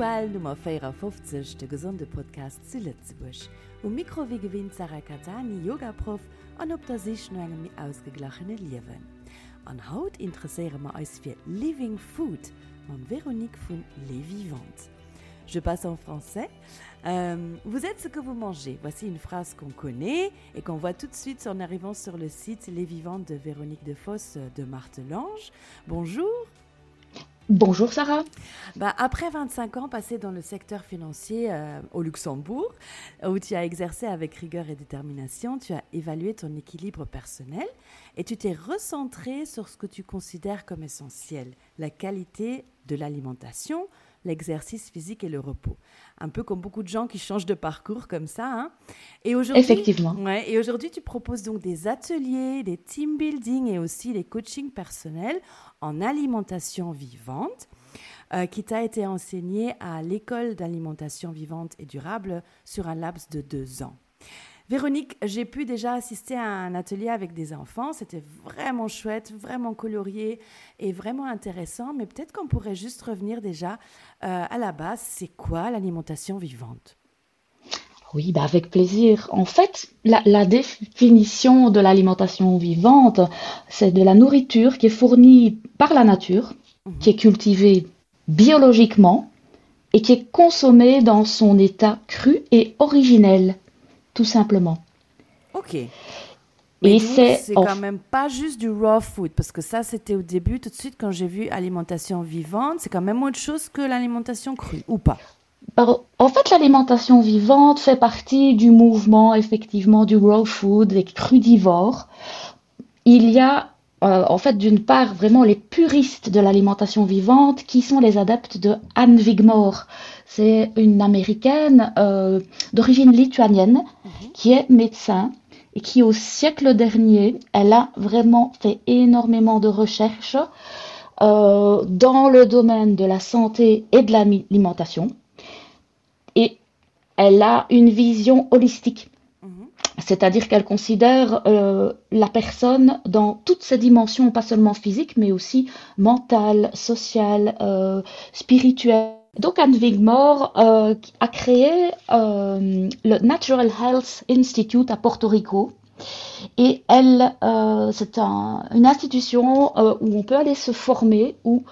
Ritual Nummer 54, der gesunde Podcast zu Lützeburg. Mikro wie gewinnt Sarah Katani, Yoga-Prof, und ob das sich nur einem ausgeglachene Leben. An Haut interessieren wir uns für Living Food, mit Véronique von Les Vivantes. Je passe en français. Vous êtes ce que vous mangez. Voici une phrase qu'on connaît et qu'on voit tout de suite en arrivant sur le site Les Vivantes de Véronique Defosse de Martelange. Bonjour. Bonjour Sarah. Après 25 ans passés dans le secteur financier au Luxembourg, où tu as exercé avec rigueur et détermination, tu as évalué ton équilibre personnel et tu t'es recentré sur ce que tu considères comme essentiel, la qualité de l'alimentation, l'exercice physique et le repos. Un peu comme beaucoup de gens qui changent de parcours comme ça. Hein. Et Effectivement. Et aujourd'hui, tu proposes donc des ateliers, des team building et aussi des coachings personnels en alimentation vivante qui t'a été enseigné à l'école d'alimentation vivante et durable sur un laps de 2 ans. Véronique, j'ai pu déjà assister à un atelier avec des enfants. C'était vraiment chouette, vraiment colorié et vraiment intéressant. Mais peut-être qu'on pourrait juste revenir déjà à la base. C'est quoi l'alimentation vivante ? Oui, avec plaisir. En fait, la définition de l'alimentation vivante, c'est de la nourriture qui est fournie par la nature, qui est cultivée biologiquement et qui est consommée dans son état cru et originel. Tout simplement. Ok. Mais donc, c'est quand même pas juste du raw food, parce que ça, c'était au début, tout de suite, quand j'ai vu alimentation vivante, c'est quand même autre chose que l'alimentation crue, ou pas ? En fait, l'alimentation vivante fait partie du mouvement, effectivement, du raw food, des crudivores. Il y a, en fait, d'une part, vraiment les puristes de l'alimentation vivante, qui sont les adeptes de Anne Wigmore. C'est une Américaine d'origine lituanienne qui est médecin et qui, au siècle dernier, elle a vraiment fait énormément de recherches dans le domaine de la santé et de l'alimentation. Et elle a une vision holistique. C'est-à-dire qu'elle considère la personne dans toutes ses dimensions, pas seulement physique, mais aussi mentale, sociale, spirituelle. Donc Anne Wigmore a créé le Natural Health Institute à Porto Rico. Et elle, c'est une institution où on peut aller se former ou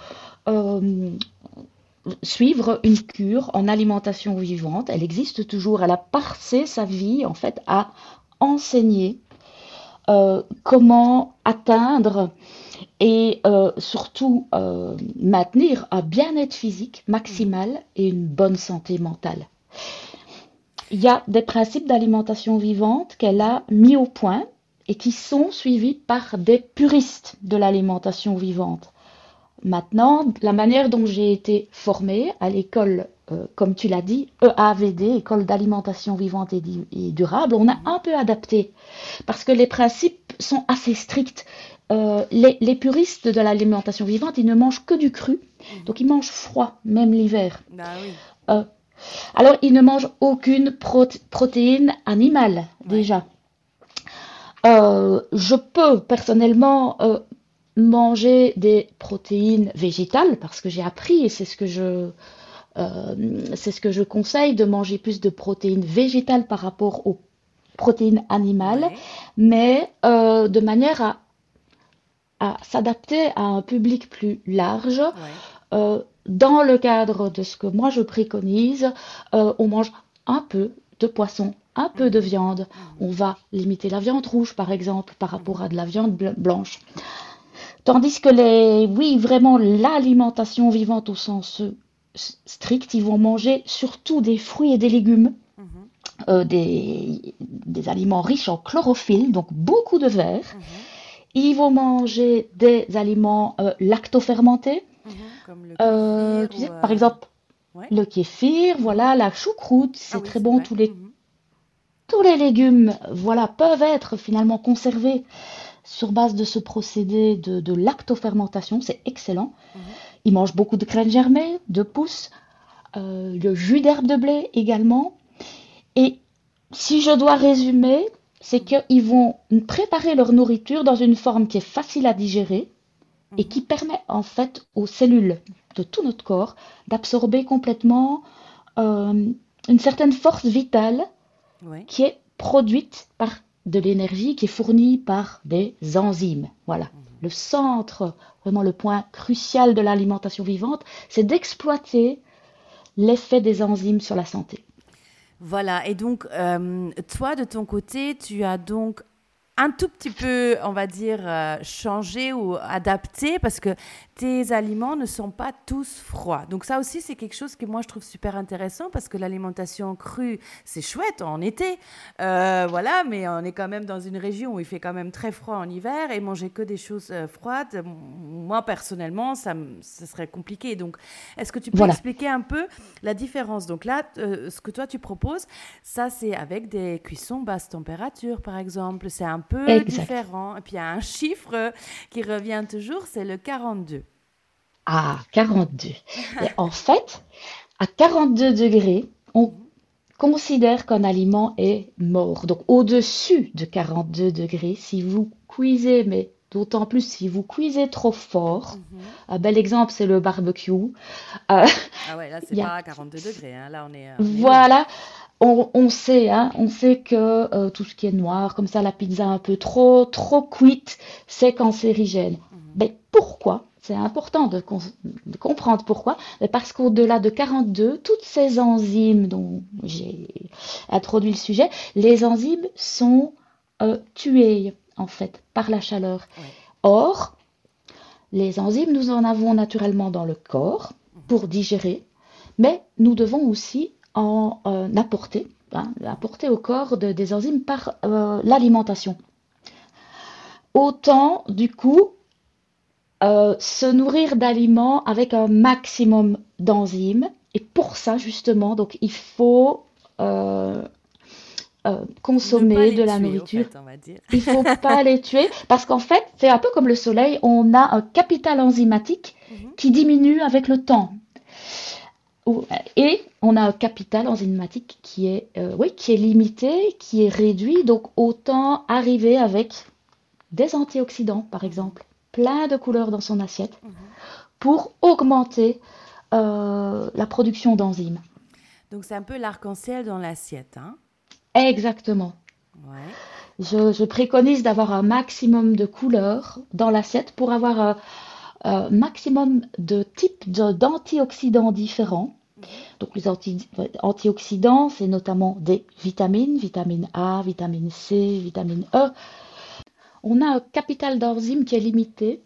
suivre une cure en alimentation vivante. Elle existe toujours. Elle a passé sa vie en fait à enseigner comment atteindre et surtout maintenir un bien-être physique maximal et une bonne santé mentale. Il y a des principes d'alimentation vivante qu'elle a mis au point et qui sont suivis par des puristes de l'alimentation vivante. Maintenant, la manière dont j'ai été formée à l'école, comme tu l'as dit, EAVD, École d'alimentation vivante et durable, on a un peu adapté parce que les principes sont assez stricts. Les puristes de l'alimentation vivante, ils ne mangent que du cru, donc ils mangent froid, même l'hiver. Oui. Alors, ils ne mangent aucune protéine animale, déjà. Je peux personnellement manger des protéines végétales parce que j'ai appris et c'est ce que je conseille de manger plus de protéines végétales par rapport aux protéines animales, mais de manière à s'adapter à un public plus large. Dans le cadre de ce que moi je préconise, on mange un peu de poisson, un peu de viande. On va limiter la viande rouge par exemple par rapport à de la viande blanche. Tandis que vraiment l'alimentation vivante au sens strict, ils vont manger surtout des fruits et des légumes, des aliments riches en chlorophylle, donc beaucoup de verre. Ils vont manger des aliments lactofermentés, comme le kéfir, tu sais, par exemple le kéfir, voilà, la choucroute, c'est très bon. Tous les légumes, voilà, peuvent être finalement conservés sur base de ce procédé de lactofermentation, c'est excellent. Ils mangent beaucoup de graines germées, de pousses, le jus d'herbe de blé également. Et si je dois résumer, c'est qu'ils vont préparer leur nourriture dans une forme qui est facile à digérer, et qui permet en fait aux cellules de tout notre corps d'absorber complètement euh, une certaine force vitale Oui. qui est produite par de l'énergie qui est fournie par des enzymes. Voilà. Le centre, vraiment le point crucial de l'alimentation vivante, c'est d'exploiter l'effet des enzymes sur la santé. Voilà, et donc toi, de ton côté, tu as donc un tout petit peu, on va dire, changé ou adapté parce que tes aliments ne sont pas tous froids. Donc ça aussi, c'est quelque chose que moi, je trouve super intéressant parce que l'alimentation crue, c'est chouette en été, voilà, mais on est quand même dans une région où il fait quand même très froid en hiver et manger que des choses froides, moi, personnellement, ça serait compliqué. Donc, est-ce que tu peux Voilà, expliquer un peu la différence? Donc là, ce que toi, tu proposes, ça, c'est avec des cuissons basse température, par exemple. C'est un peu exact. différent. Et puis, il y a un chiffre qui revient toujours, c'est le 42. À 42. Et en fait, à 42 degrés, on Mhm. considère qu'un aliment est mort. Donc au-dessus de 42 degrés, si vous cuisez, mais d'autant plus si vous cuisez trop fort, Mhm. un bel exemple, c'est le barbecue. Euh, Ah ouais, là, c'est il y a, pas 42 degrés, hein. Là, on est haut. voilà, on sait, hein, on sait que tout ce qui est noir, comme ça, la pizza un peu trop cuite, c'est cancérigène. Mhm. Mais pourquoi? C'est important de comprendre pourquoi. Mais parce qu'au-delà de 42, toutes ces enzymes dont j'ai introduit le sujet, les enzymes sont tuées, en fait, par la chaleur. Ouais. Or, les enzymes, nous en avons naturellement dans le corps Mhm. pour digérer, mais nous devons aussi en apporter, hein, Mhm. apporter au corps des enzymes par l'alimentation. Autant, du coup, se nourrir d'aliments avec un maximum d'enzymes. Et pour ça, justement, donc, il faut Ne pas consommer les de la tuer, au nourriture. fait, on va dire. Il faut pas les tuer parce qu'en fait, c'est un peu comme le soleil, on a un capital enzymatique Mhm. qui diminue avec le temps. Et on a un capital enzymatique qui est, oui, qui est limité, qui est réduit. Donc autant arriver avec des antioxydants, par Mhm. exemple, plein de couleurs dans son assiette, Mhm. pour augmenter la production d'enzymes. Donc, c'est un peu l'arc-en-ciel dans l'assiette, hein? Exactement. Ouais. Je préconise d'avoir un maximum de couleurs dans l'assiette pour avoir un maximum de types d'antioxydants différents. Mhm. Donc les antioxydants, c'est notamment des vitamines, vitamine A, vitamine C, vitamine E. On a un capital d'enzymes qui est limité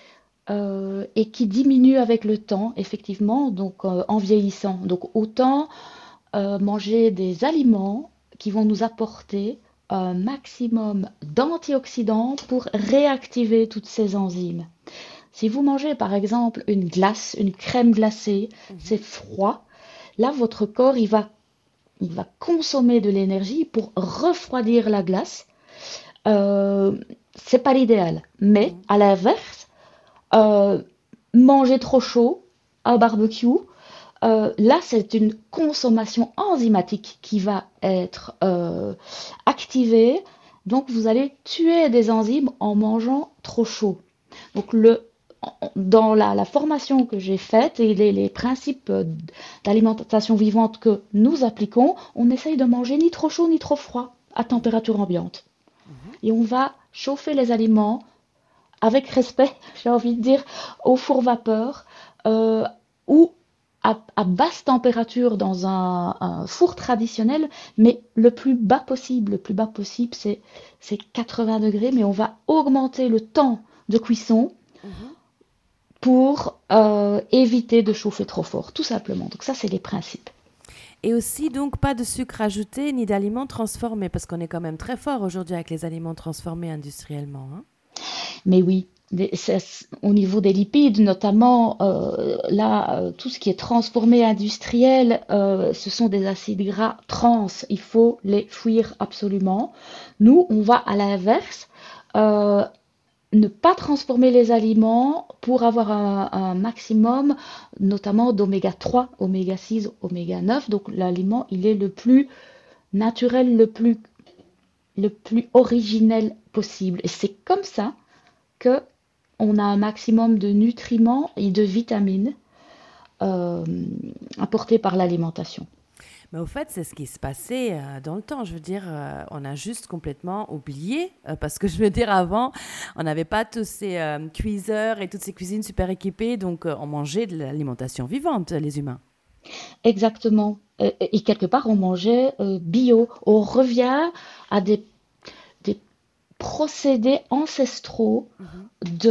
et qui diminue avec le temps, effectivement, donc en vieillissant. Donc autant manger des aliments qui vont nous apporter un maximum d'antioxydants pour réactiver toutes ces enzymes. Si vous mangez par exemple une glace, une crème glacée, c'est Mhm. froid. Là, votre corps, il va consommer de l'énergie pour refroidir la glace. Euh, c'est pas l'idéal. Mais Mhm. à l'inverse, euh, manger trop chaud, un barbecue, là, c'est une consommation enzymatique qui va être activée. Donc, vous allez tuer des enzymes en mangeant trop chaud. Donc, dans la formation que j'ai faite et les principes d'alimentation vivante que nous appliquons, on essaye de manger ni trop chaud ni trop froid à Mhm. température ambiante. Mhm. Et on va chauffer les aliments avec respect, j'ai envie de dire, au four vapeur euh, ou à basse température dans un four traditionnel, mais le plus bas possible. Le plus bas possible, c'est 80 degrés, mais on va augmenter le temps de cuisson Mhm. pour éviter de chauffer trop fort, tout simplement. Donc ça, c'est les principes. Et aussi, donc, pas de sucre ajouté ni d'aliments transformés, parce qu'on est quand même très fort aujourd'hui avec les aliments transformés industriellement, hein. Mais oui, au niveau des lipides, notamment, là, tout ce qui est transformé industriel, ce sont des acides gras trans. Il faut les fuir absolument. Nous, on va à l'inverse, euh, ne pas transformer les aliments pour avoir un maximum, notamment d'oméga 3, oméga 6, oméga 9. Donc l'aliment, il est le plus naturel, le plus originel possible. Et c'est comme ça que on a un maximum de nutriments et de vitamines euh, apportés par l'alimentation. Mais au fait, c'est ce qui se passait dans le temps. Je veux dire, on a juste complètement oublié, parce que je veux dire, avant, on n'avait pas tous ces cuiseurs et toutes ces cuisines super équipées, donc on mangeait de l'alimentation vivante, les humains. Exactement. Et quelque part, on mangeait bio. On revient à des procédés ancestraux Mhm.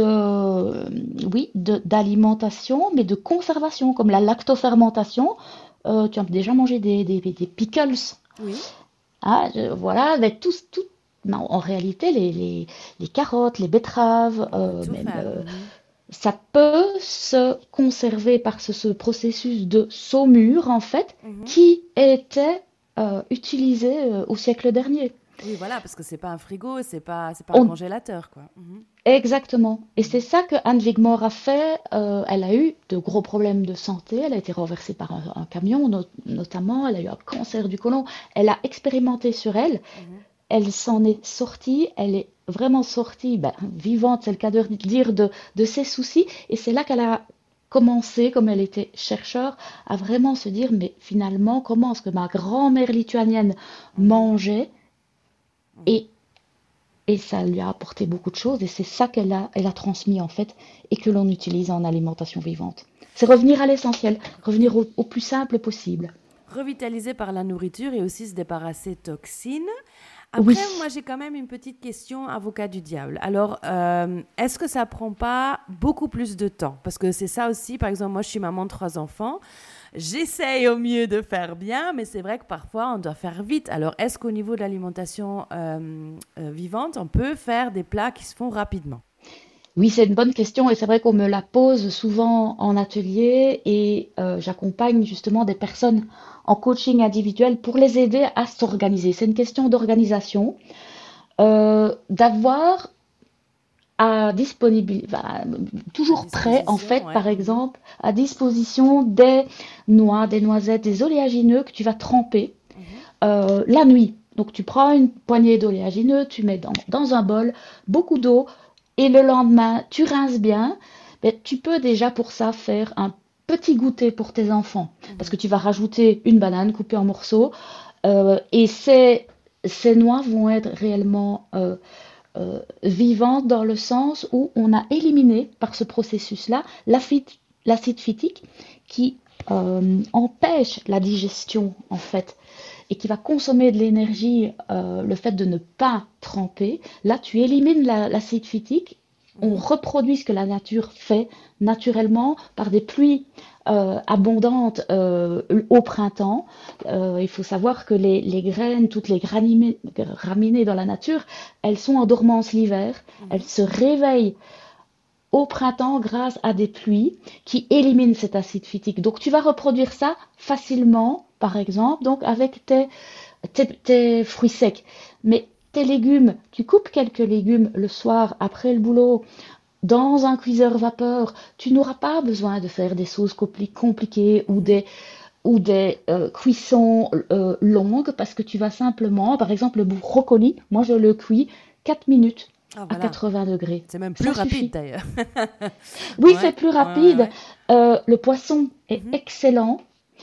oui, d'alimentation, mais de conservation, comme la lactofermentation. Tu as déjà mangé des pickles. Oui, Ah, voilà, avec non, en réalité, les carottes, les betteraves, on peut tout même, faire. Mhm. ça peut se conserver par ce processus de saumure, en fait, Mhm. qui était utilisé au siècle dernier. Oui, voilà, parce que c'est pas un frigo, c'est pas un On, congélateur, quoi. Mhm. exactement. Et c'est Mhm. ça que Anne Wigmore a fait. Elle a eu de gros problèmes de santé. Elle a été renversée par un camion, notamment. Elle a eu un cancer du côlon. Elle a expérimenté sur elle. Mhm. Elle s'en est sortie, elle est vraiment sortie, ben, vivante, c'est le cas de dire, de ses soucis. Et c'est là qu'elle a commencé, comme elle était chercheur, à vraiment se dire, mais finalement, comment est-ce que ma grand-mère lituanienne Mhm. mangeait? Mhm. Et, et ça lui a apporté beaucoup de choses. Et c'est ça elle a transmis, en fait, et que l'on utilise en alimentation vivante. C'est revenir à l'essentiel, revenir au plus simple possible. Revitaliser par la nourriture et aussi se débarrasser de toxines. Oui. Après, moi, j'ai quand même une petite question, avocat du diable. Alors, est-ce que ça prend pas beaucoup plus de temps? Parce que c'est ça aussi, par exemple, moi, je suis maman de 3 enfants. J'essaye au mieux de faire bien, mais c'est vrai que parfois, on doit faire vite. Alors, est-ce qu'au niveau de l'alimentation vivante, on peut faire des plats qui se font rapidement? Oui, c'est une bonne question et c'est vrai qu'on me la pose souvent en atelier et j'accompagne justement des personnes en coaching individuel pour les aider à s'organiser. C'est une question d'organisation, d'avoir À toujours prêt en disposition, fait, ouais. par Mhm. exemple, à disposition des noix, des noisettes, des oléagineux que tu vas tremper Mhm. la nuit. Donc tu prends une poignée d'oléagineux, tu mets dans un bol beaucoup d'eau et le lendemain tu rinces bien. Ben, tu peux déjà pour ça faire un petit goûter pour tes enfants parce Mhm. que tu vas rajouter une banane coupée en morceaux et ces noix vont être réellement vivantes dans le sens où on a éliminé par ce processus-là l'acide phytique qui empêche la digestion en fait et qui va consommer de l'énergie, le fait de ne pas tremper, là tu élimines l'acide phytique, on Mhm. reproduit ce que la nature fait naturellement par des pluies abondantes au printemps. Il faut savoir que les graines, toutes les graminées dans la nature, elles sont en dormance l'hiver, elles Mhm. se réveillent au printemps grâce à des pluies qui éliminent cet acide phytique. Donc tu vas reproduire ça facilement, par exemple, donc avec tes fruits secs. Mais tes légumes, tu coupes quelques légumes le soir après le boulot dans un cuiseur vapeur. Tu n'auras pas besoin de faire des sauces compliquées Mhm. ou des cuissons longues parce que tu vas simplement, par exemple, le brocoli, moi je le cuis 4 minutes Ah, à voilà. 80 degrés. C'est même plus Ça rapide suffit. d'ailleurs. Oui, c'est Ouais, plus ouais, ouais, rapide. ouais. Le poisson est Mhm. excellent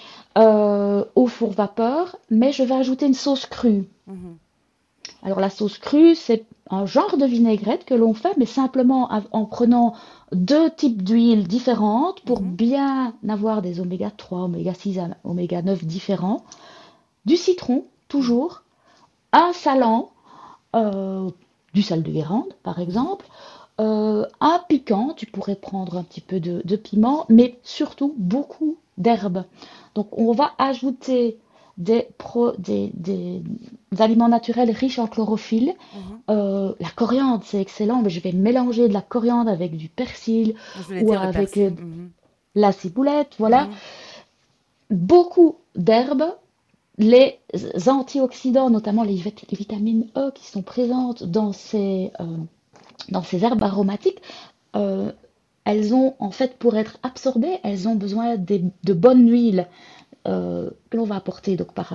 au four vapeur, mais je vais ajouter une sauce crue. Mhm. Alors la sauce crue, c'est un genre de vinaigrette que l'on fait, mais simplement en prenant deux types d'huiles différentes pour Mhm. bien avoir des oméga 3, oméga 6, oméga 9 différents. Du citron, Mhm. toujours. Un salant, euh, du sel de Guérande par Mhm. exemple. Un piquant, tu pourrais prendre un petit peu de piment, mais surtout beaucoup d'herbes. Donc on va ajouter des aliments naturels riches en chlorophylle. Mhm. La coriandre, c'est excellent, mais je vais mélanger de la coriandre avec du persil Je voulais ou dire le avec persil. Mhm. la ciboulette, voilà. Mhm. Beaucoup d'herbes, les antioxydants, notamment les vitamines E qui sont présentes dans ces herbes aromatiques, euh, elles ont en fait pour être absorbées, elles ont besoin de bonnes huiles que l'on va apporter donc par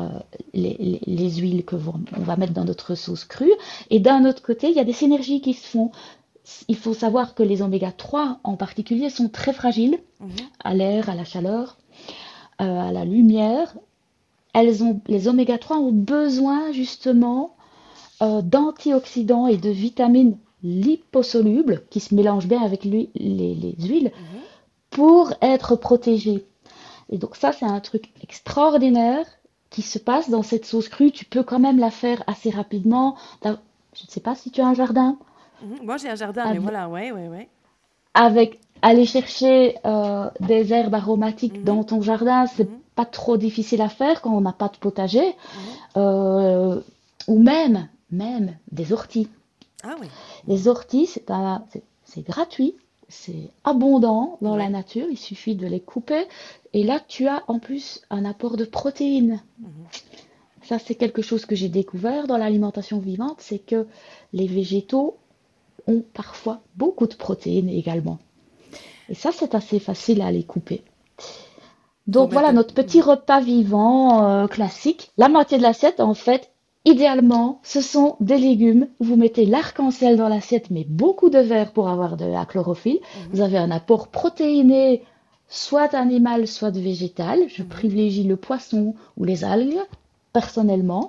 les huiles on va mettre dans notre sauce crue. Et d'un autre côté, il y a des synergies qui se font. il faut savoir que les oméga 3 en particulier sont très fragiles Mhm. à l'air, à la chaleur, à la lumière. Les oméga 3 ont besoin justement d'antioxydants et de vitamines liposolubles qui se mélangent bien avec les huiles Mhm. pour être protégés. Et donc ça, c'est un truc extraordinaire qui se passe dans cette sauce crue. Tu peux quand même la faire assez rapidement. Je ne sais pas si tu as un jardin. Mhm. Moi, j'ai un jardin, mais Avec, voilà, ouais, ouais, ouais. aller chercher des herbes aromatiques Mhm. dans ton jardin, c'est Mhm. pas trop difficile à faire quand on n'a pas de potager. Mhm. Euh, ou même des orties. Ah oui. Les Mhm. orties, c'est gratuit, c'est abondant dans la Ouais. nature, il suffit de les couper. Et là, tu as en plus un apport de protéines. Mhm. Ça, c'est quelque chose que j'ai découvert dans l'alimentation vivante, c'est que les végétaux ont parfois beaucoup de protéines également. Et ça, c'est assez facile à les couper. Faut Donc voilà mettre. notre petit Mhm. repas vivant classique. La moitié de l'assiette, en fait, idéalement, ce sont des légumes. Vous mettez l'arc-en-ciel dans l'assiette, mais beaucoup de verre pour avoir de la chlorophylle. Vous Mhm. avez un apport protéiné, soit animal, soit végétal. Je Mhm. privilégie le poisson ou les algues, personnellement.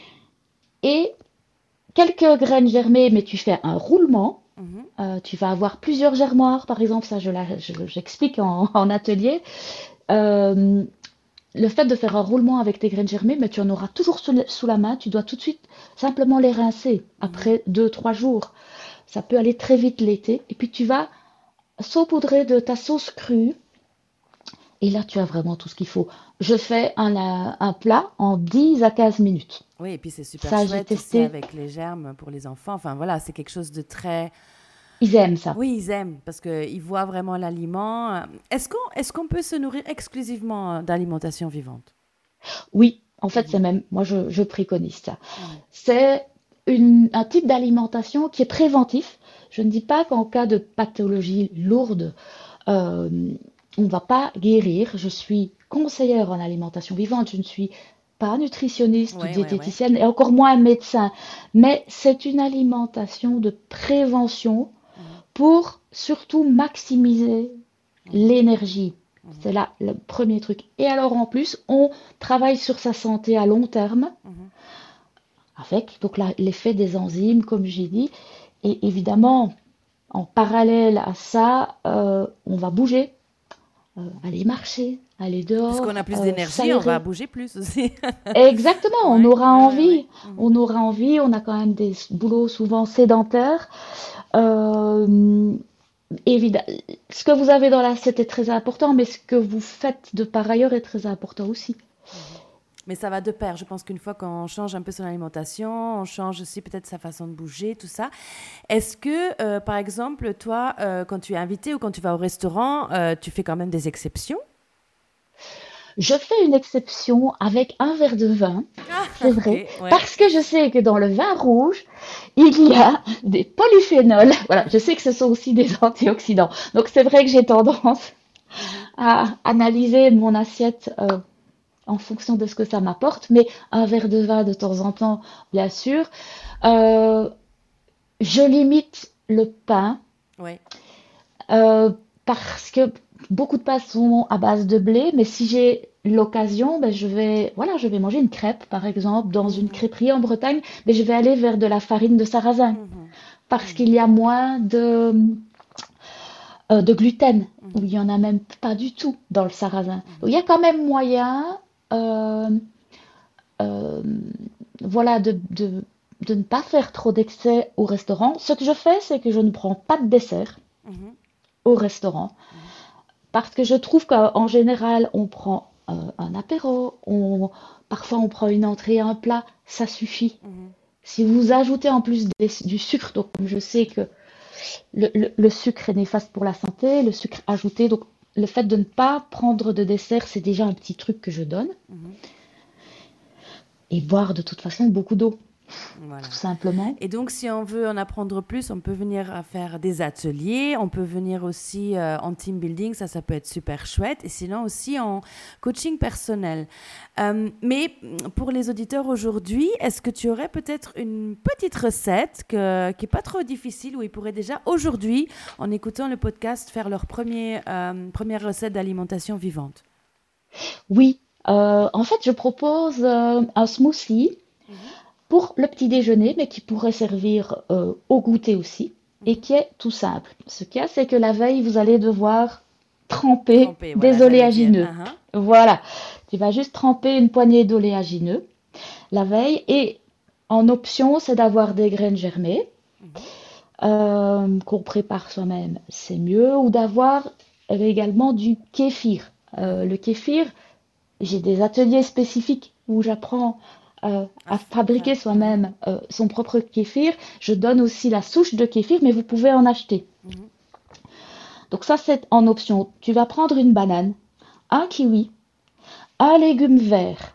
Et quelques graines germées, mais tu fais un roulement. Mhm. Tu vas avoir plusieurs germoirs, par exemple, ça j'explique en atelier. Euh, le fait de faire un roulement avec tes graines germées, mais tu en auras toujours sous la main. Tu dois tout de suite simplement les rincer Mhm. après 2, 3 jours. Ça peut aller très vite l'été. Et puis tu vas saupoudrer de ta sauce crue. Et là, tu as vraiment tout ce qu'il faut. Je fais un plat en 10 à 15 minutes. Oui, et puis c'est super Ça, j'ai chouette aussi testé. avec les germes pour les enfants. Enfin voilà, c'est quelque chose de très. Ils aiment ça. Oui, ils aiment parce qu'ils voient vraiment l'aliment. Est-ce qu'on peut se nourrir exclusivement d'alimentation vivante? Oui, en fait, Mhm. c'est même, moi, je préconise ça. Mhm. C'est un type d'alimentation qui est préventif. Je ne dis pas qu'en cas de pathologie lourde, euh, on ne va pas guérir. Je suis conseillère en alimentation vivante. Je ne suis pas nutritionniste ou Ouais, ouais, ouais. diététicienne et encore moins médecin. Mais c'est une alimentation de prévention Mhm. pour surtout maximiser Mhm. l'énergie. Mhm. C'est là le premier truc. Et alors en plus, on travaille sur sa santé à long terme Mhm. avec donc l'effet des enzymes, comme j'ai dit. Et évidemment, en parallèle à ça, on va bouger, aller marcher, aller Puisqu'on a dehors, plus d'énergie, on va s'aérer. bouger plus aussi. Exactement, on Ouais, aura ouais, ouais, ouais. envie. Mhm. On aura envie, on a quand même des boulots souvent sédentaires. Euh, ce que vous avez dans l'assiette est très important, mais ce que vous faites de par ailleurs est très important aussi. Mhm. Mais ça va de pair. Je pense qu'une fois qu'on change un peu son alimentation, on change aussi peut-être sa façon de bouger, tout ça. Est-ce que, par exemple, toi, quand tu es invité ou quand tu vas au restaurant, tu fais quand même des exceptions? Je fais une exception avec un verre de vin, Ah, c'est vrai, ok, ouais. parce que je sais que dans le vin rouge, il y a des polyphénols. Voilà, je sais que ce sont aussi des antioxydants. Donc c'est vrai que j'ai tendance Mhm. à analyser mon assiette en fonction de ce que ça m'apporte, mais un verre de vin de temps en temps, bien sûr. Euh, je limite le pain Ouais. euh, parce que beaucoup de plats sont à base de blé, mais si j'ai l'occasion, ben voilà, je vais manger une crêpe, par exemple, dans une Mhm. crêperie en Bretagne, mais je vais aller vers de la farine de sarrasin Mhm. parce Mhm. qu'il y a moins de gluten, ou Mhm. il y en a même pas du tout dans le sarrasin. Donc, Mhm. il y a quand même moyen, euh, euh, voilà, de ne pas faire trop d'excès au restaurant. Ce que je fais, c'est que je ne prends pas de dessert Mhm. au restaurant. Mhm. Parce que je trouve qu'en général, on prend un apéro, parfois on prend une entrée, un plat, ça suffit. Mhm. Si vous ajoutez en plus du sucre, donc comme je sais que le sucre est néfaste pour la santé, le sucre ajouté, donc le fait de ne pas prendre de dessert, c'est déjà un petit truc que je donne. Mhm. Et boire de toute façon beaucoup d'eau. Voilà. tout simplement. Et donc, si on veut en apprendre plus, on peut venir à faire des ateliers, on peut venir aussi en team building, ça peut être super chouette, et sinon aussi en coaching personnel. Mais pour les auditeurs aujourd'hui, est-ce que tu aurais peut-être une petite recette qui n'est pas trop difficile, où ils pourraient déjà aujourd'hui, en écoutant le podcast, faire leur première recette d'alimentation vivante? Oui, en fait, je propose un smoothie Mhm, pour le petit déjeuner, mais qui pourrait servir au goûter aussi, et mhm. qui est tout simple. Ce qu'il y a, c'est que la veille, vous allez devoir tremper Trempé, voilà, des j'allais dire. oléagineux. Voilà, tu vas juste tremper une poignée d'oléagineux la veille, et en option, c'est d'avoir des graines germées Mhm. qu'on prépare soi-même, c'est mieux, ou d'avoir également du kéfir. Mhm. Le kéfir, j'ai des ateliers spécifiques où j'apprends à fabriquer Mhm, soi-même son propre kéfir. Je donne aussi la souche de kéfir, mais vous pouvez en acheter. mhm. Donc ça, c'est en option. Tu vas prendre une banane, un kiwi, un légume vert.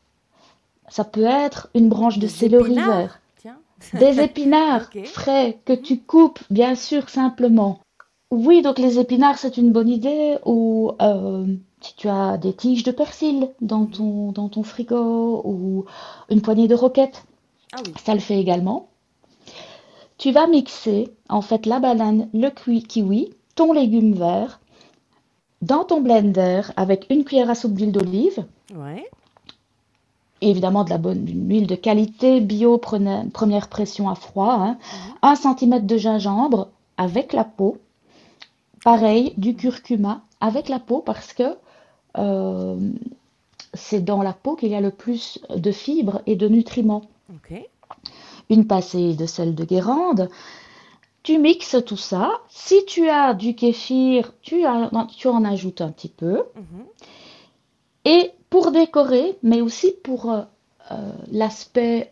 Ça peut être une branche de Des céleri vert, épinards, tiens. des épinards Ok. frais que Mhm. tu coupes, bien sûr, simplement. Oui, donc les épinards, c'est une bonne idée. Ou si tu as des tiges de persil Mhm. dans ton frigo, ou une poignée de roquettes, Ah oui. ça le fait également. Tu vas mixer en fait la banane, le kiwi, ton légume vert dans ton blender avec une cuillère à soupe d'huile d'olive, Ouais. et évidemment de la bonne huile de qualité bio, première pression à froid, hein. Mhm. 1 centimètre de gingembre avec la peau, Ok. pareil du Mhm. curcuma avec la peau, parce que euh, c'est dans la peau qu'il y a le plus de fibres et de nutriments. Ok. Une pincée de sel de Guérande. Tu mixes tout ça. Si tu as du kéfir, tu en ajoutes un petit peu. Mhm. Et pour décorer, mais aussi pour l'aspect,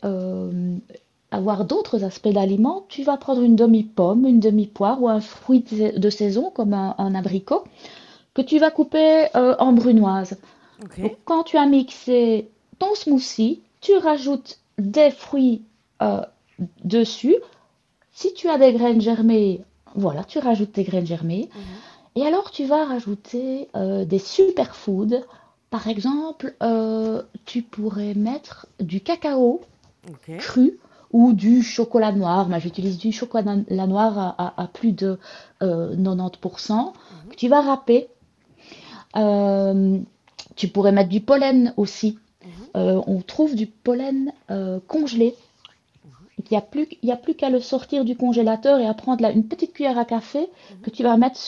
avoir d'autres aspects d'aliments, tu vas prendre une demi-pomme, une demi-poire, ou un fruit de saison comme un abricot que tu vas couper en brunoise. Ok. Donc quand tu as mixé ton smoothie, tu rajoutes des fruits euh, dessus. Si tu as des graines germées, voilà, tu rajoutes tes graines germées. Mhm. Et alors, tu vas rajouter des superfoods. Par exemple, tu pourrais mettre du cacao Ok. cru ou du chocolat noir. Moi, j'utilise du chocolat noir à plus de 90%, Mhm. que tu vas râper. Euh, Tu pourrais mettre du pollen aussi. Mhm. On trouve du pollen congelé. Mhm. Il y a plus qu'à le sortir du congélateur et à prendre là, une petite cuillère à café que Mhm. tu vas mettre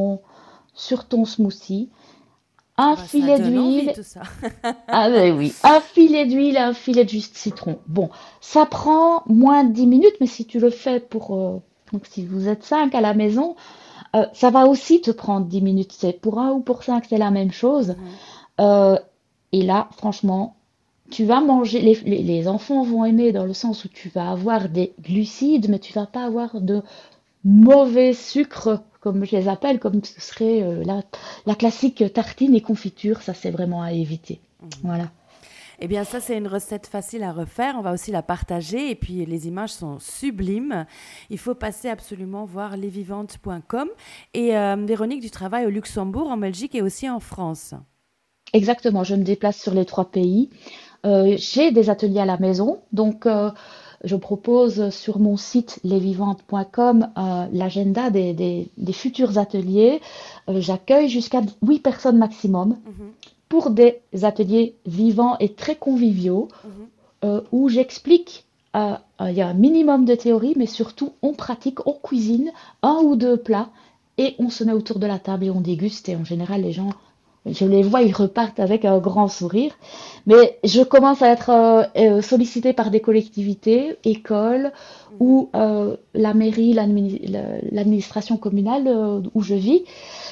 sur ton smoothie. Ah Un bah ça filet donne envie d'huile. tout ça. Ah ben oui, un filet d'huile et un filet de jus de citron. Bon, ça prend moins de 10 minutes, mais si tu le fais pour... donc si vous êtes 5 à la maison, ça va aussi te prendre 10 minutes. C'est pour un ou pour 5, c'est la même chose. Mhm. Euh, et là, franchement, tu vas manger, les enfants vont aimer dans le sens où tu vas avoir des glucides, mais tu vas pas avoir de mauvais sucre, comme je les appelle, comme ce serait la classique tartine et confiture. Ça, c'est vraiment à éviter. Mhm. Voilà. Eh bien, ça, c'est une recette facile à refaire. On va aussi la partager. Et puis, les images sont sublimes. Il faut passer absolument voir lesvivantes.com. Et Véronique, du travail au Luxembourg, en Belgique et aussi en France. Exactement, je me déplace sur les 3 pays. J'ai des ateliers à la maison, donc je propose sur mon site lesvivantes.com l'agenda des futurs ateliers. J'accueille jusqu'à 8 personnes maximum Mhm. pour des ateliers vivants et très conviviaux Mhm. où j'explique, il y a un minimum de théorie, mais surtout on pratique, on cuisine 1 ou 2 plats et on se met autour de la table et on déguste. Et en général, les gens, je les vois, ils repartent avec un grand sourire. Mais je commence à être sollicitée par des collectivités, écoles Mhm. ou la mairie, l'administration communale où je vis,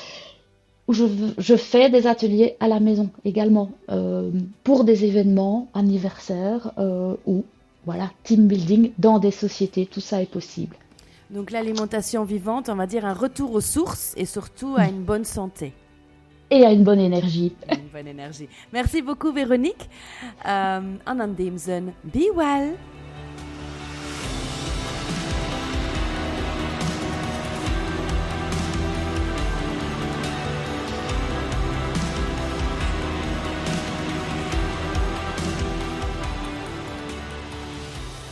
où je fais des ateliers à la maison également, pour des événements anniversaires ou voilà, team building dans des sociétés, tout ça est possible. Donc, l'alimentation vivante, on va dire un retour aux sources et surtout à une bonne santé. Et à une bonne énergie. Et une bonne énergie. Merci beaucoup, Véronique. En dem zin, be well.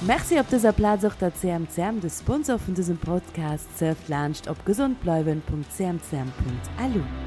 Merci auf dieser Platz auch der CMCM, der Sponsor von diesem Podcast, surft launcht auf gesundbleiben.cmcm.lu.